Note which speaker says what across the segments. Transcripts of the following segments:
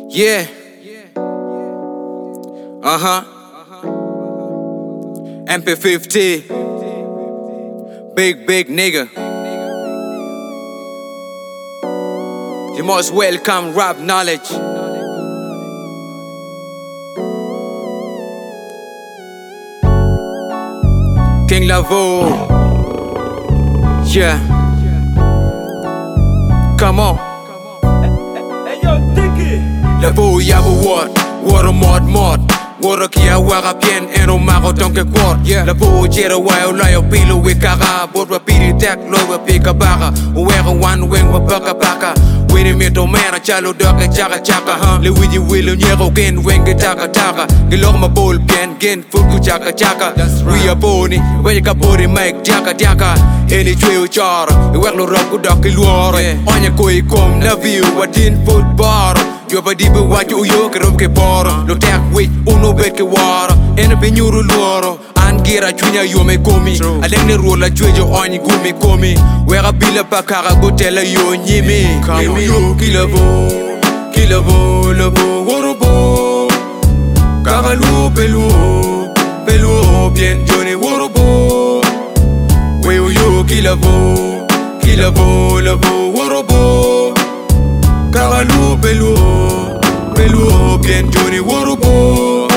Speaker 1: Yeah. MP50. Big nigga. You most welcome rap knowledge. King Lavo. Yeah. Come on.
Speaker 2: Hey yo, Dicky.
Speaker 1: Lavo yabo what a mod. What a kia wara bien eno mago donke quad. Lavo jera wayo layo pilo wikara. Bot wa piri tek lo wa pika baka. Uwera one wing wa baka. Winnie me to mera chalo doke chaka. Le wiji willow nyero gen wenge taka. Gilog ma bol bien gen fuku chaka. We are boni, wake up body make jaka. Any trail chara, you work no rock good doki luore. On your koi kom na view what in football. You have a deep what you can ke boro. No tag with uno bet ke wara. En penyuru luoro. Angira chunya yo me komi. Aleng ne rola chwejo onyi gumi komi. Wera bila pakara gotela yo nyimi. Yo kilavo, lavo, worobo. Kagalu pelu, bien Johnny worobo. Weo yo kilavo, lavo, worobo. Kagalu pelu, bien Johnny worobo.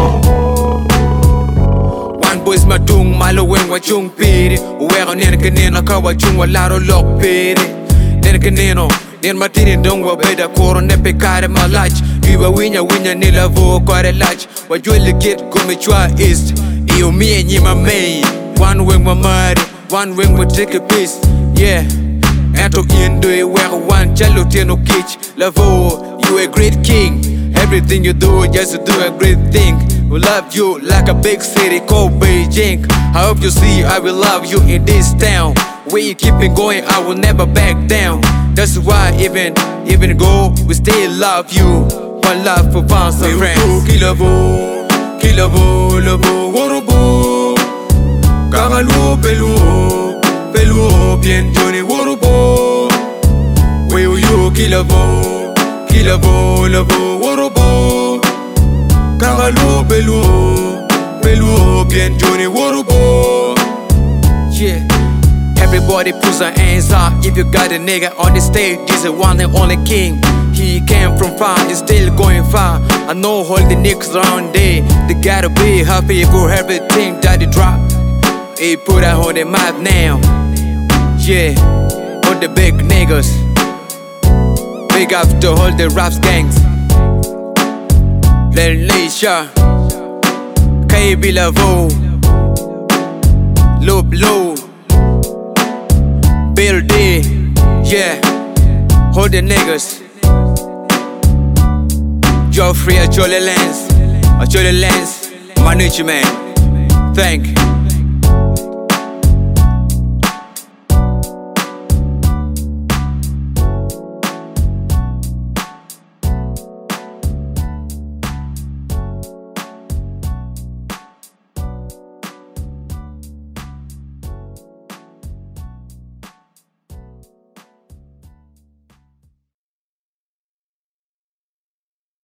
Speaker 1: One boys matung malo wen wa chung piri. Uwero nene keneno kawa chung wa laro lok piri. Nene keneno nen matini dong wa beda koro nepe kare malach. Iwa winya ni lavo kare lach. Wa jwele kit gome chwa east. Iyo mie nyima mei. One wing wa mari, one wing wa take a piece. Yeah. Ento indo e wera one chalo tieno kitch. Lavo, you a great king. Everything you do, just to do a great thing. We love you like a big city called Beijing. I hope you see I will love you in this town. Where you keep it going, I will never back down. That's why even go, we still love you. One love for fans and friends. Kilavo, lavo, worobo. Kagalu pelu, bien Johnny worobo. Weo yo kilavo, lavo, worobo. Kagalu pelu, bien Johnny worobo. Yeah. Everybody puts their hands up. If you got a nigga on the stage, he's the one and only king. He came from far, he's still going far. I know all the niggas around there, they gotta be happy for everything that they drop. He put out on the map now. Yeah, all the big niggas. Big up to all the raps gangs. Lil Leisha, KB Lavo, Loop Low, Bill D. Yeah, all the niggas. Joffrey, Jolly Lens, management. Thank you.